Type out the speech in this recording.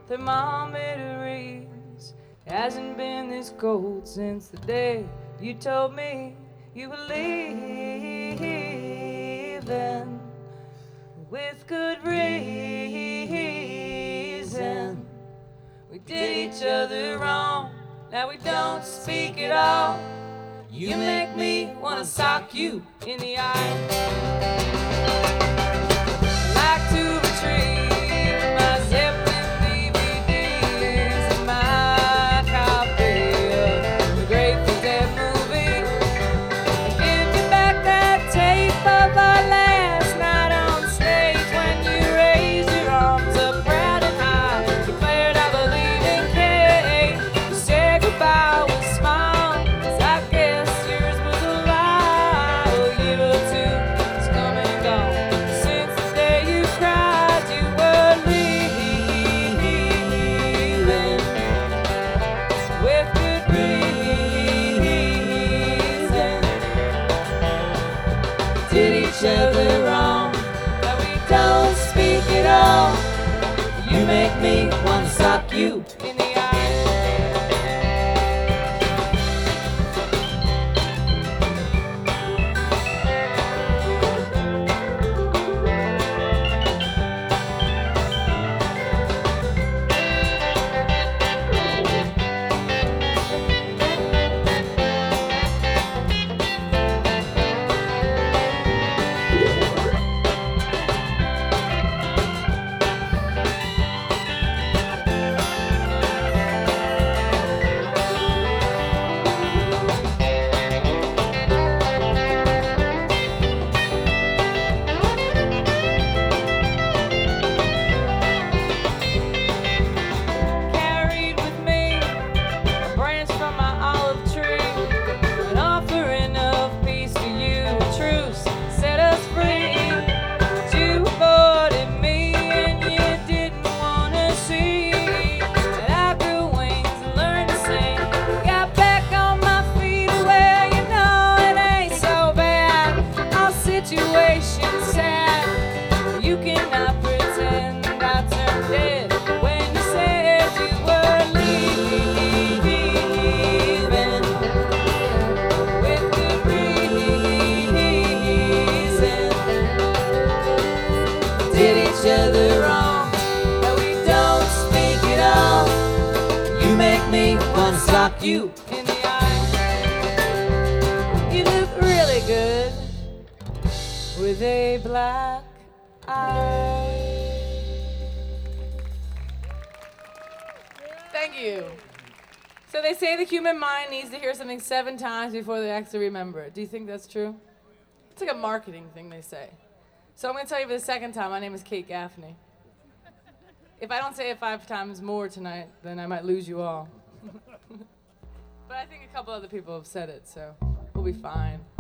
thermometer reads. Hasn't been this cold since the day you told me you were leaving. With good reason. We did each other wrong, now we don't speak at all. You make me wanna sock you in the eye. Like to retrieve my Zeppelin DVDs and my copy of the Grateful Dead movie. Give me back that tape of our last night on stage when you raised your arms up proud and high, declared I believe in Kate. You said goodbye was small, 'cause I guess yours was a lie. A year or two has come and gone since the day you cried you were leaving. With good reason. Did each other wrong, that we don't speak at all. You make me wanna sock you in the eye. Carried with me a branch from my olive tree, an offering of peace to you, a truce set us free. But you avoided me and you didn't wanna see that I grew wings and learned to sing. Got back on my feet, well you know it ain't so bad. Our situation's sad. You cannot pretend I turned dead when you said you were leaving. With good reason. Did each other wrong, that we don't speak at all. You make me wanna sock you in the eye. You look really good with a black eye. Thank you. So they say the human mind needs to hear something 7 times before they actually remember it. Do you think that's true? It's like a marketing thing they say. So I'm going to tell you for the second time, my name is Kate Gaffney. If I don't say it 5 times more tonight, then I might lose you all. But I think a couple other people have said it, so we'll be fine.